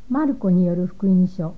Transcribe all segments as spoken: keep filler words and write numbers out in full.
マルコによる福音書。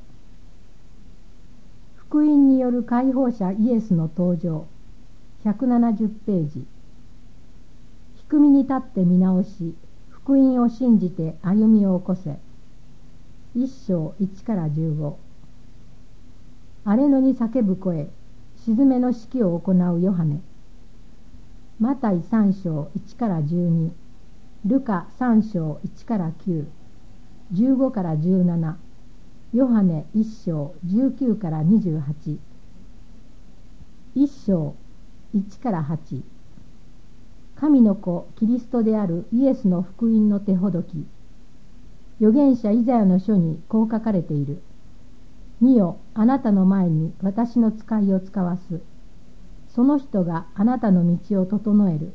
福音による解放者イエスの登場。ひゃくななじゅうページ。低みに立って見直し、福音を信じて歩みを起こせ。一章いちからじゅうご。荒れ野に叫ぶ声、静めの指揮を行うヨハネ。マタイ三章いちからじゅうに、ルカ三章いちからきゅう、じゅうごからじゅうなな、ヨハネ一章じゅうきゅうからにじゅうはち、一章いちからはち。神の子キリストであるイエスの福音の手ほどき。預言者イザヤの書にこう書かれている。見よ、あなたの前に私の使いを使わす。その人があなたの道を整える。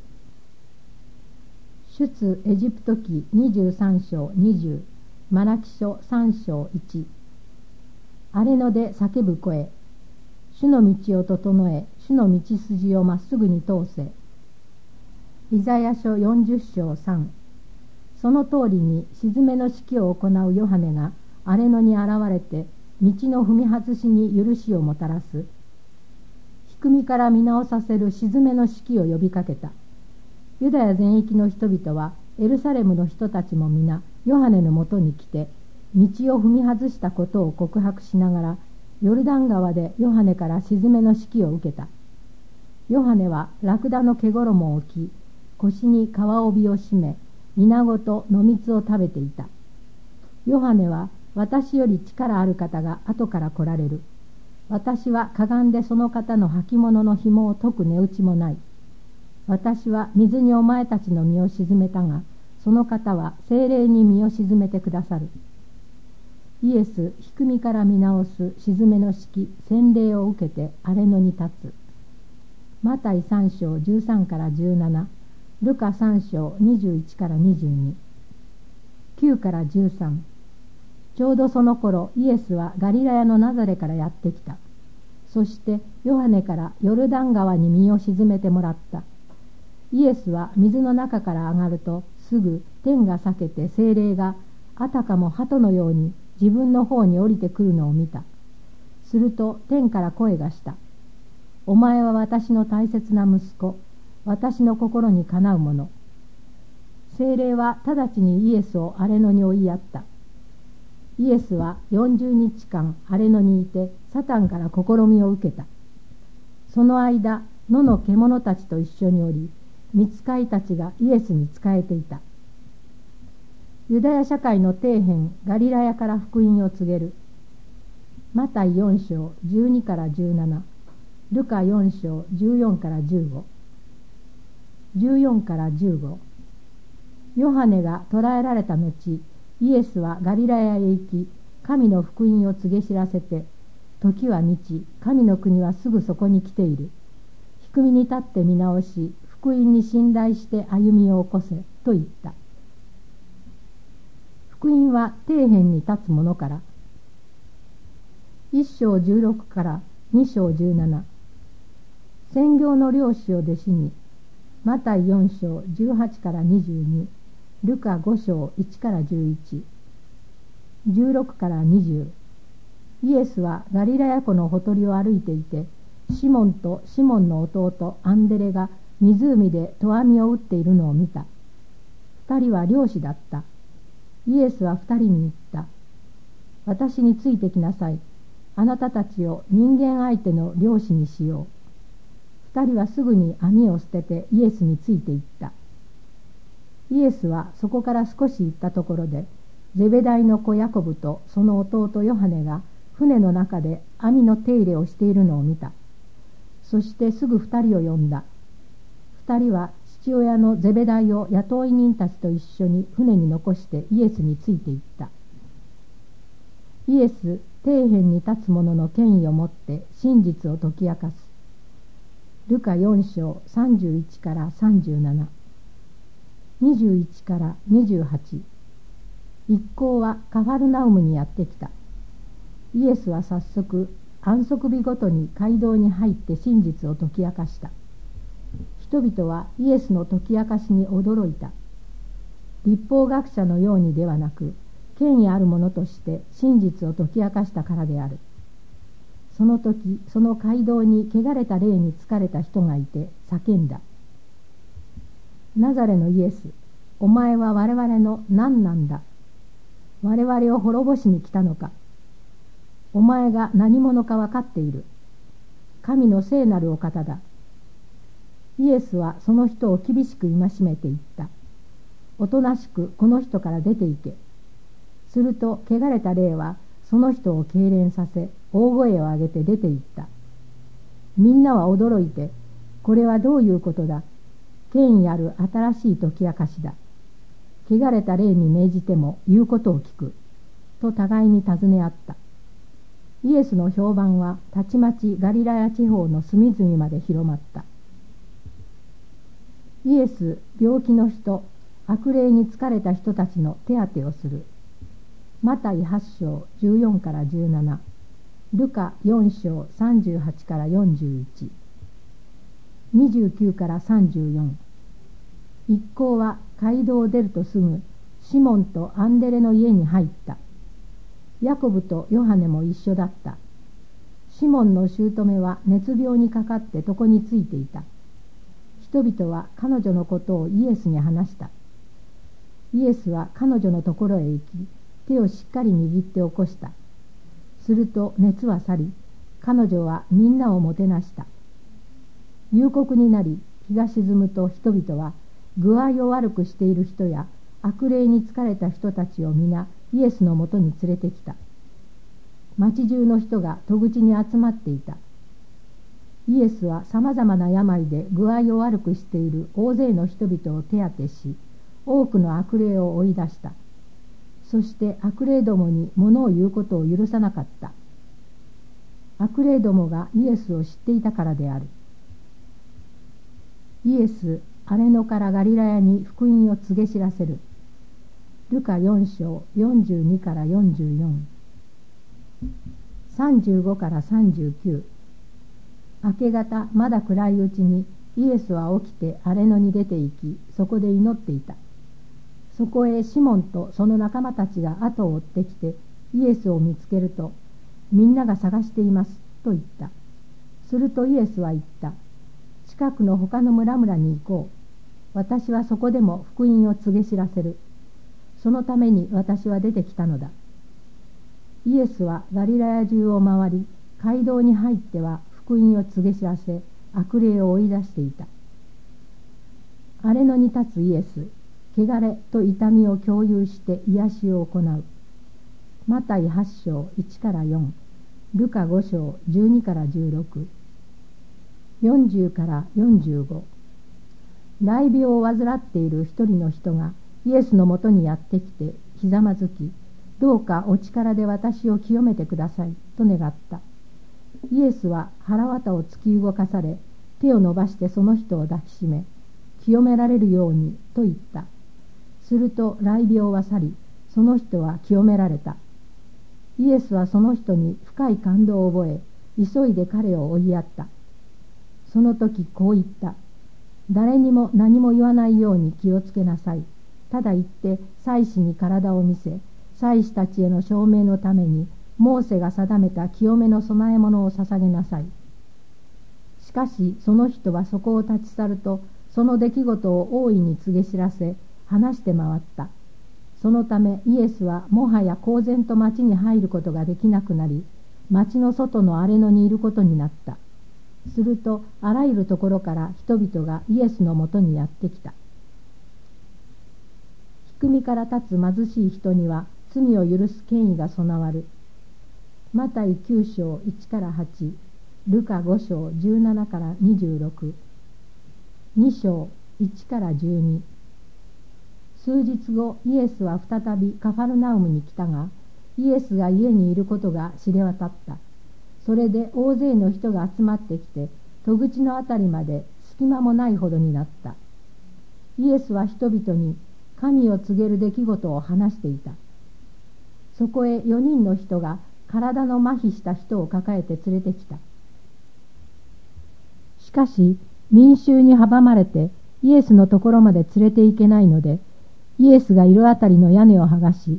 出エジプト記にじゅうさん章にじゅう、マラキ書さん章いち。荒れ野で叫ぶ声、主の道を整え、主の道筋をまっすぐに通せ。イザヤ書よんじゅう章さん。その通りに静めの指揮を行うヨハネが荒れ野に現れて、道の踏み外しに許しをもたらす。低みから見直させる静めの指揮を呼びかけた。ユダヤ全域の人々はエルサレムの人たちも皆ヨハネのもとに来て、道を踏み外したことを告白しながら、ヨルダン川でヨハネから静めの指揮を受けた。ヨハネはラクダの毛衣を置き、腰に皮帯を締め、稲子と野蜜を食べていた。ヨハネは、私より力ある方が後から来られる。私はかがんでその方の履物の紐を解く値打ちもない。私は水にお前たちの身を沈めたが、その方は聖霊に身を沈めてくださる。イエス、低みから見直す静めの指揮、洗礼を受けて荒れ野に立つ。マタイ三章じゅうさんからじゅうなな、ルカ三章にじゅういちからにじゅうに、きゅうからじゅうさん。ちょうどその頃、イエスはガリラヤのナザレからやってきた。そしてヨハネからヨルダン川に身を沈めてもらった。イエスは水の中から上がると、すぐ天が裂けて聖霊があたかも鳩のように自分の方に降りてくるのを見た。すると天から声がした。お前は私の大切な息子、私の心にかなうもの。聖霊は直ちにイエスを荒れ野に追いやった。イエスはよんじゅうにちかん荒れ野にいてサタンから試みを受けた。その間、野の獣たちと一緒におり、御使いたちがイエスに仕えていた。ユダヤ社会の底辺ガリラヤから福音を告げる。マタイよん章じゅうにからじゅうなな、ルカよん章じゅうよんからじゅうご、じゅうよんからじゅうご。ヨハネが捕らえられた後、イエスはガリラヤへ行き、神の福音を告げ知らせて、時は満ち、神の国はすぐそこに来ている。低みに立って見直し、福音に信頼して歩みを起こせ、と言った。福音は底辺に立つものから。一章じゅうろくから二章じゅうなな。専業の漁師を弟子に。マタイよん章じゅうはちからにじゅうに、ルカご章いちからじゅういち、じゅうろくからにじゅう。イエスはガリラヤ湖のほとりを歩いていて、シモンとシモンの弟アンデレが湖で投網を打っているのを見た。二人は漁師だった。イエスは二人に言った。私についてきなさい。あなたたちを人間相手の漁師にしよう。二人はすぐに網を捨ててイエスについて行った。イエスはそこから少し行ったところで、ゼベダイの子ヤコブとその弟ヨハネが船の中で網の手入れをしているのを見た。そしてすぐ二人を呼んだ。二人は父親のゼベダイを雇い人たちと一緒に船に残してイエスについて行った。イエス、底辺に立つ者の権威をもって真実を解き明かす。ルカよん章さんじゅういちからさんじゅうなな、にじゅういちからにじゅうはち。一行はカファルナウムにやってきた。イエスは早速安息日ごとに街道に入って真実を解き明かした。人々はイエスの解き明かしに驚いた。律法学者のようにではなく、 権威あるものとして真実を解き明かしたからである。その時、その街道に汚れた霊に疲れた人がいて叫んだ。ナザレのイエス、お前は我々の何なんだ。我々を滅ぼしに来たのか。お前が何者か分かっている。神の聖なるお方だ。イエスはその人を厳しく戒めて言った。おとなしくこの人から出て行け。すると汚れた霊はその人を痙攣させ、大声を上げて出て行った。みんなは驚いて、これはどういうことだ。権威ある新しい解き明かしだ。汚れた霊に命じても言うことを聞く。と互いに尋ね合った。イエスの評判はたちまちガリラヤ地方の隅々まで広まった。イエス、病気の人、悪霊に疲れた人たちの手当てをする。マタイはち章じゅうよんからじゅうなな、ルカよん章さんじゅうはちからよんじゅういち、にじゅうきゅうからさんじゅうよん。一行は街道を出るとすぐ、シモンとアンデレの家に入った。ヤコブとヨハネも一緒だった。シモンの姑は熱病にかかって床についていた。人々は彼女のことをイエスに話した。イエスは彼女のところへ行き、手をしっかり握って起こした。すると熱は去り、彼女はみんなをもてなした。夕刻になり、日が沈むと人々は具合を悪くしている人や悪霊に疲れた人たちを皆イエスのもとに連れてきた。町中の人が戸口に集まっていた。イエスはさまざまな病で具合を悪くしている大勢の人々を手当てし、多くの悪霊を追い出した。そして悪霊どもに物を言うことを許さなかった。悪霊どもがイエスを知っていたからである。イエス、荒れ野からガリラヤに福音を告げ知らせる。ルカよん章よんじゅうにからよんじゅうよん、さんじゅうごからさんじゅうきゅう。明け方まだ暗いうちにイエスは起きて荒れ野に出て行き、そこで祈っていた。そこへシモンとその仲間たちが後を追ってきてイエスを見つけると、みんなが探していますと言った。するとイエスは言った。近くの他の村々に行こう。私はそこでも福音を告げ知らせる。そのために私は出てきたのだ。イエスはガリラヤ中を回り、街道に入っては福音を告げ知らせ、悪霊を追い出していた。荒れ野に立つイエス、汚れと痛みを共有して癒しを行う。マタイはち章いちからよん、ルカご章じゅうにからじゅうろく、よんじゅうからよんじゅうご。雷病を患っている一人の人がイエスのもとにやってきてひざまずき、どうかお力で私を清めてくださいと願った。イエスは腹渡を突き動かされ、手を伸ばしてその人を抱きしめ、清められるようにと言った。すると雷病は去り、その人は清められた。イエスはその人に深い感動を覚え、急いで彼を追いやった。その時こう言った。誰にも何も言わないように気をつけなさい。ただ言って祭司に体を見せ、祭司たちへの証明のためにモーセが定めた清めの供え物を捧げなさい。しかしその人はそこを立ち去ると、その出来事を大いに告げ知らせ、話して回った。そのためイエスはもはや公然と町に入ることができなくなり、町の外の荒れ野にいることになった。するとあらゆるところから人々がイエスのもとにやってきた。低みから立つ貧しい人には罪を許す権威が備わる。マタイきゅう章いちからはち、ルカご章じゅうななからにじゅうろく、に章いちからじゅうに。数日後、イエスは再びカファルナウムに来たが、イエスが家にいることが知れ渡った。それで大勢の人が集まってきて、戸口のあたりまで隙間もないほどになった。イエスは人々に神を告げる出来事を話していた。そこへよにんの人が体の麻痺した人を抱えて連れてきた。しかし民衆に阻まれてイエスのところまで連れて行けないので、イエスがいるあたりの屋根を剥がし、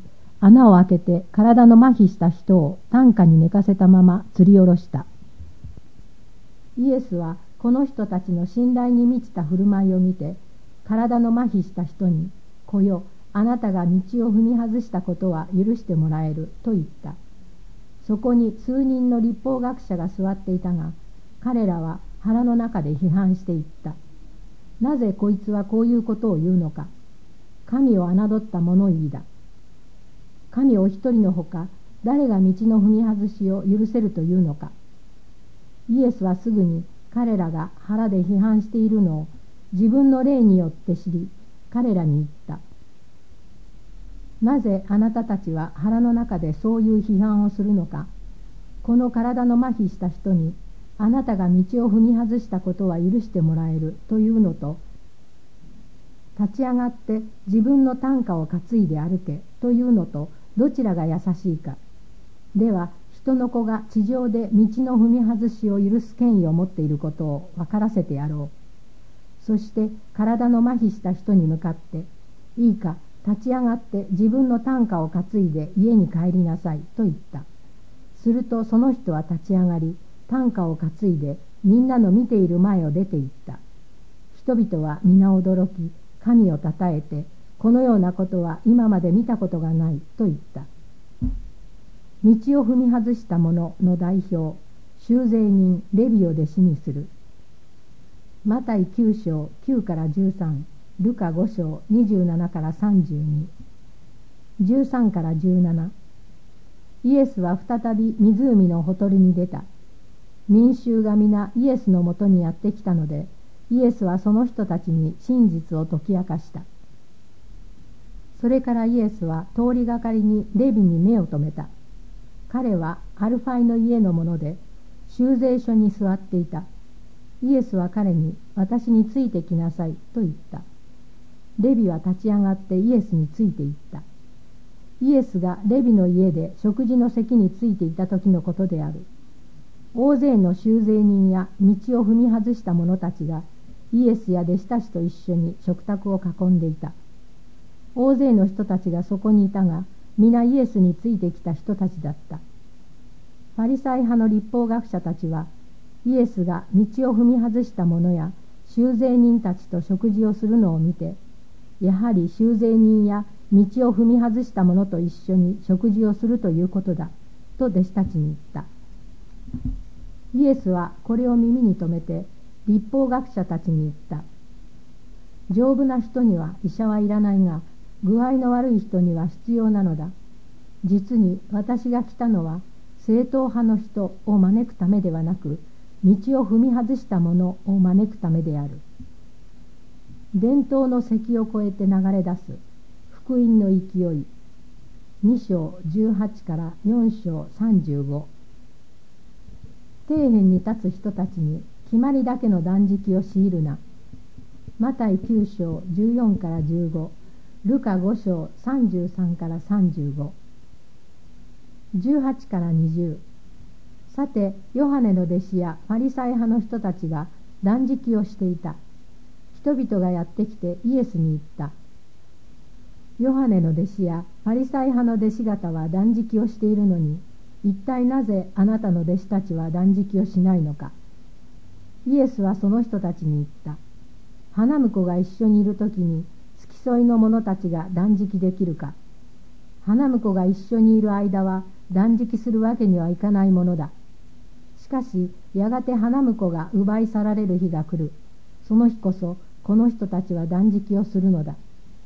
穴を開けて体の麻痺した人を担架に寝かせたまま吊り下ろした。イエスはこの人たちの信頼に満ちた振る舞いを見て、体の麻痺した人に、来よ、あなたが道を踏み外したことは許してもらえると言った。そこに数人の律法学者が座っていたが、彼らは腹の中で批判していった。なぜこいつはこういうことを言うのか。神を侮った物言いだ。神お一人のほか、誰が道の踏み外しを許せるというのか。イエスはすぐに彼らが腹で批判しているのを自分の霊によって知り、彼らに言った。なぜあなたたちは腹の中でそういう批判をするのか。この体の麻痺した人に、あなたが道を踏み外したことは許してもらえるというのと、立ち上がって自分の担架を担いで歩けというのと、どちらが優しいか。では人の子が地上で道の踏み外しを許す権威を持っていることを分からせてやろう。そして体の麻痺した人に向かって、いいか、立ち上がって自分の担架を担いで家に帰りなさいと言った。するとその人は立ち上がり、担架を担いでみんなの見ている前を出て行った。人々は皆驚き、神をたたえて、このようなことは今まで見たことがないと言った。道を踏み外した者の代表、修税人レビを弟子にする。マタイきゅう章きゅうからじゅうさん、ルカご章にじゅうななからさんじゅうに、じゅうさんからじゅうなな。イエスは再び湖のほとりに出た。民衆が皆イエスのもとにやってきたので、イエスはその人たちに真実を解き明かした。それからイエスは通りがかりにレビに目を留めた。彼はアルファイの家の者で、修税所に座っていた。イエスは彼に、私についてきなさいと言った。レビは立ち上がってイエスについていった。イエスがレビの家で食事の席についていた時のことである。大勢の修税人や道を踏み外した者たちがイエスや弟子たちと一緒に食卓を囲んでいた。大勢の人たちがそこにいたが、皆イエスについてきた人たちだった。ファリサイ派の律法学者たちは、イエスが道を踏み外した者や修税人たちと食事をするのを見て、やはり修税人や道を踏み外した者と一緒に食事をするということだ、と弟子たちに言った。イエスはこれを耳に留めて、律法学者たちに言った。丈夫な人には医者はいらないが、具合の悪い人には必要なのだ。実に私が来たのは、正統派の人を招くためではなく、道を踏み外した者を招くためである。伝統の関を越えて流れ出す福音の勢い。に章じゅうはちからよん章さんじゅうご。底辺に立つ人たちに決まりだけの断食を強いるな。マタイきゅう章じゅうよんからじゅうご、ルカご章さんじゅうさんからさんじゅうご、じゅうはちからにじゅう。さて、ヨハネの弟子やファリサイ派の人たちが断食をしていた。人々がやってきてイエスに言った。ヨハネの弟子やファリサイ派の弟子方は断食をしているのに、一体なぜあなたの弟子たちは断食をしないのか。イエスはその人たちに言った。花婿が一緒にいるときに付き添いの者たちが断食できるか。花婿が一緒にいる間は断食するわけにはいかないものだ。しかしやがて花婿が奪い去られる日が来る。その日こそこの人たちは断食をするのだ。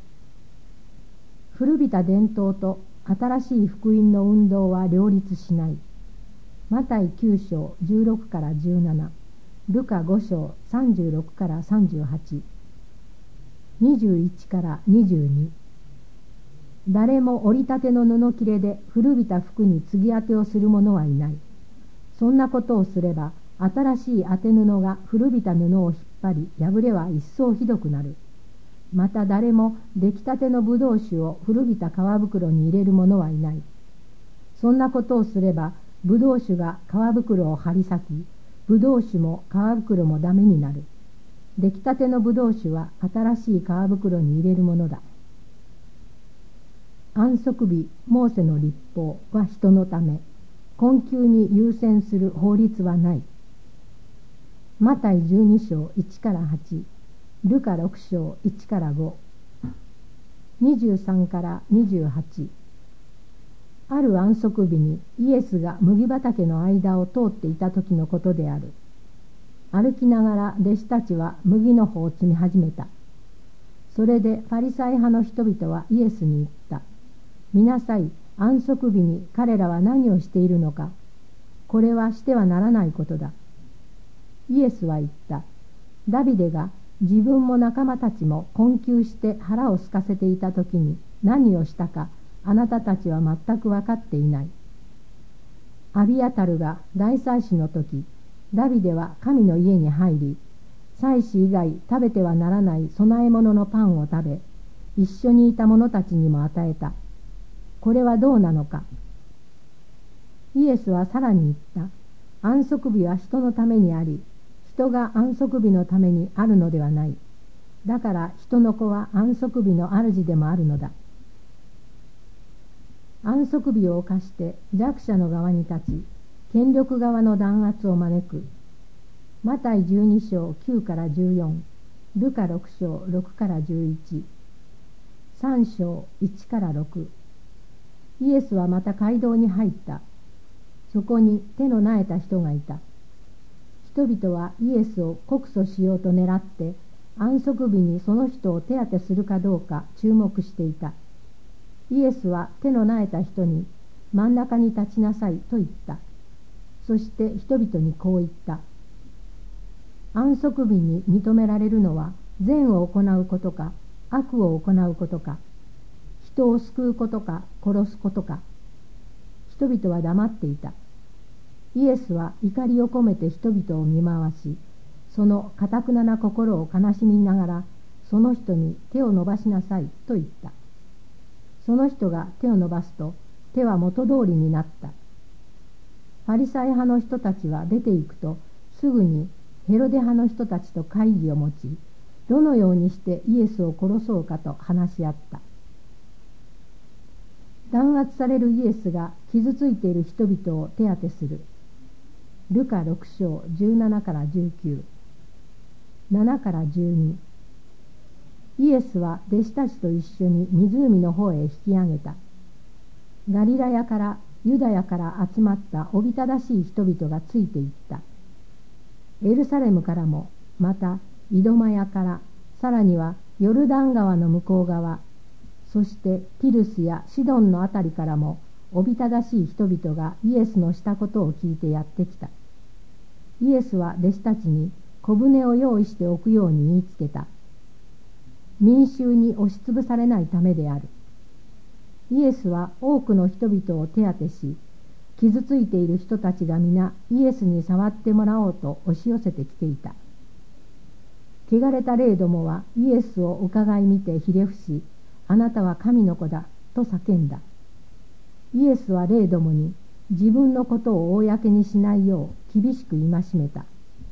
古びた伝統と新しい福音の運動は両立しない。マタイきゅう章じゅうろくからじゅうなな、ルカご章さんじゅうろくからさんじゅうはち、にじゅういちからにじゅうに。誰も折りたての布切れで古びた服に継ぎ当てをする者はいない。そんなことをすれば、新しい当て布が古びた布を引っ張り、破れは一層ひどくなる。また誰も出来たてのぶどう酒を古びた皮袋に入れる者はいない。そんなことをすれば、ぶどう酒が皮袋を張り裂き、ぶどう酒も皮袋もダメになる。出来たてのぶどう酒は新しい皮袋に入れるものだ。 安息日モーセの律法は人のため、困窮に優先する法律はない。マタイじゅうに章いちからはち、ルカろく章いちからご、にじゅうさんからにじゅうはち。ある安息日にイエスが麦畑の間を通っていた時のことである。歩きながら弟子たちは麦の穂を摘み始めた。それでファリサイ派の人々はイエスに言った。見なさい、安息日に彼らは何をしているのか。これはしてはならないことだ。イエスは言った。ダビデが自分も仲間たちも困窮して腹を空かせていた時に何をしたか、あなたたちは全く分かっていない。アビアタルが大祭司の時、ダビデは神の家に入り、祭司以外食べてはならない供え物のパンを食べ、一緒にいた者たちにも与えた。これはどうなのか。イエスはさらに言った。安息日は人のためにあり、人が安息日のためにあるのではない。だから人の子は安息日の主でもあるのだ。安息日を犯して弱者の側に立ち、権力側の弾圧を招く。マタイじゅうに章きゅうからじゅうよん、ルカろく章ろくからじゅういち、さん章いちからろく。イエスはまた街道に入った。そこに手のなえた人がいた。人々はイエスを告訴しようと狙って安息日にその人を手当てするかどうか注目していた。イエスは手のなえた人に真ん中に立ちなさいと言った。そして人々にこう言った。安息日に認められるのは善を行うことか悪を行うことか、人を救うことか殺すことか。人々は黙っていた。イエスは怒りを込めて人々を見回し、その頑なな心を悲しみながら、その人に手を伸ばしなさいと言った。その人が手を伸ばすと、手は元通りになった。ファリサイ派の人たちは出て行くと、すぐにヘロデ派の人たちと会議を持ち、どのようにしてイエスを殺そうかと話し合った。弾圧されるイエスが傷ついている人々を手当てする。ルカろく章じゅうななからじゅうきゅう、ななからじゅうに。イエスは弟子たちと一緒に湖の方へ引き上げた。ガリラヤからユダヤから集まったおびただしい人々がついていった。エルサレムからも、またイドマヤから、さらにはヨルダン川の向こう側、そしてティルスやシドンのあたりからもおびただしい人々がイエスのしたことを聞いてやってきた。イエスは弟子たちに小舟を用意しておくように言いつけた。民衆に押しつぶされないためである。イエスは多くの人々を手当てし、傷ついている人たちが皆イエスに触ってもらおうと押し寄せてきていた。汚れた霊どもはイエスを伺い見てひれ伏し、あなたは神の子だと叫んだ。イエスは霊どもに自分のことを公にしないよう厳しく戒めた。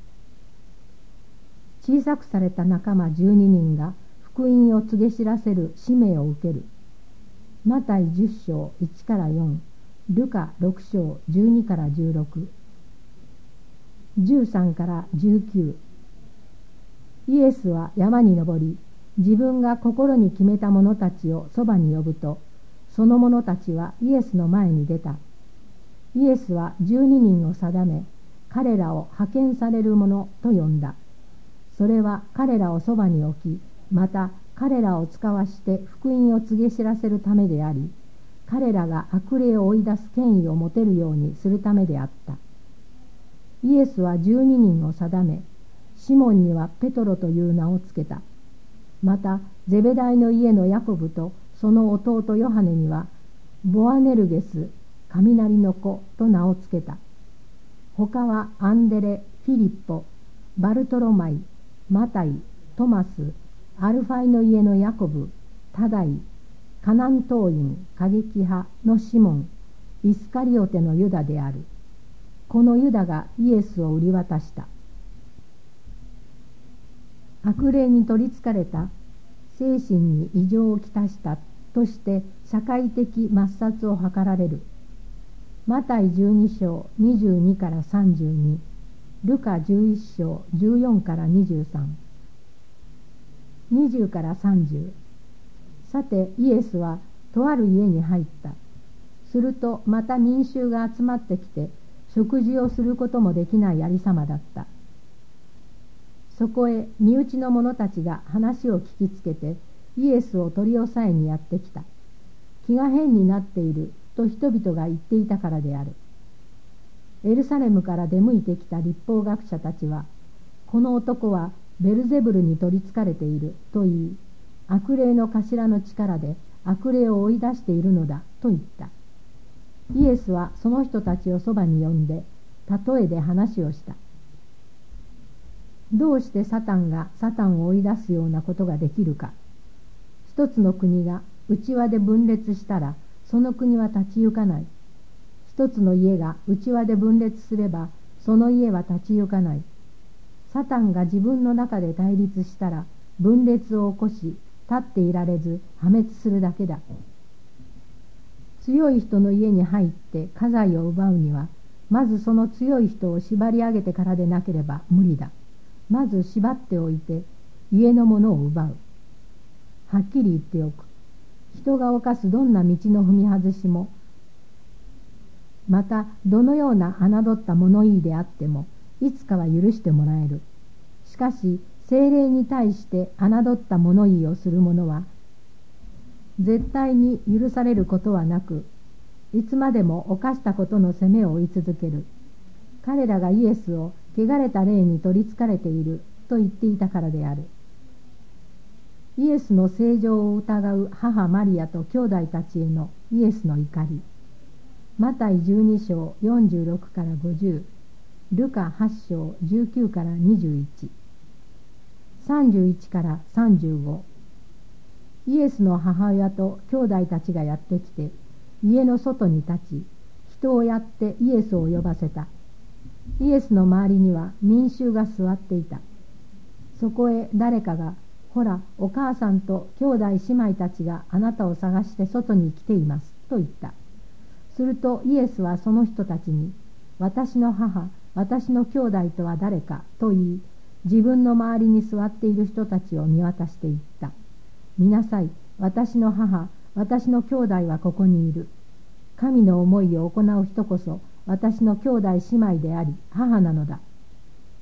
小さくされた仲間じゅうににんが福音を告げ知らせる使命を受ける。マタイじゅっ章いちからよん、ルカろく章じゅうにからじゅうろく、じゅうさんからじゅうきゅう。イエスは山に登り、自分が心に決めた者たちをそばに呼ぶと、その者たちはイエスの前に出た。イエスはじゅうににんを定め、彼らを派遣される者と呼んだ。それは彼らをそばに置き、また彼らを使わして福音を告げ知らせるためであり、彼らが悪霊を追い出す権威を持てるようにするためであった。イエスはじゅうににんを定め、シモンにはペトロという名をつけた。またゼベダイの家のヤコブとその弟ヨハネにはボアネルゲス、雷の子と名をつけた。他はアンデレ、フィリッポ、バルトロマイ、マタイ、トマス、アルファイの家のヤコブ、タダイ、カナン党員、過激派のシモン、イスカリオテのユダである。このユダがイエスを売り渡した。悪霊に取りつかれた、精神に異常をきたしたとして社会的抹殺を図られる。マタイじゅうに章にじゅうにからさんじゅうに、ルカじゅういち章じゅうよんからにじゅうさん、にじゅうからさんじゅう。さてイエスはとある家に入った。するとまた民衆が集まってきて、食事をすることもできないありさまだった。そこへ身内の者たちが話を聞きつけて、イエスを取り押さえにやってきた。気が変になっていると人々が言っていたからである。エルサレムから出向いてきた律法学者たちは、この男はベルゼブルに取りつかれていると言い、悪霊の頭の力で悪霊を追い出しているのだと言った。イエスはその人たちをそばに呼んで、例えで話をした。どうしてサタンがサタンを追い出すようなことができるか。一つの国が内輪で分裂したら、その国は立ち行かない。一つの家が内輪で分裂すれば、その家は立ち行かない。サタンが自分の中で対立したら、分裂を起こし、立っていられず破滅するだけだ。強い人の家に入って家財を奪うには、まずその強い人を縛り上げてからでなければ無理だ。まず縛っておいて家のものを奪う。はっきり言っておく。人が犯すどんな道の踏み外しも、またどのような侮った物言いであっても、いつかは許してもらえる。しかし聖霊に対して侮った物言いをする者は、絶対に許されることはなく、いつまでも犯したことの責めを追い続ける。彼らがイエスを汚れた霊に取りつかれていると言っていたからである。イエスの正常を疑う母マリアと兄弟たちへのイエスの怒り。マタイじゅうに章よんじゅうろくからごじゅう、ルカはち章じゅうきゅうからにじゅういち、さんじゅういちからさんじゅうご。イエスの母親と兄弟たちがやってきて、家の外に立ち、人をやってイエスを呼ばせた。イエスの周りには民衆が座っていた。そこへ誰かが、ほら、お母さんと兄弟姉妹たちがあなたを探して外に来ています、と言った。するとイエスはその人たちに、私の母、私の兄弟とは誰か、と言い、自分の周りに座っている人たちを見渡して言った。見なさい、私の母、私の兄弟はここにいる。神の思いを行う人こそ、私の兄弟姉妹であり、母なのだ。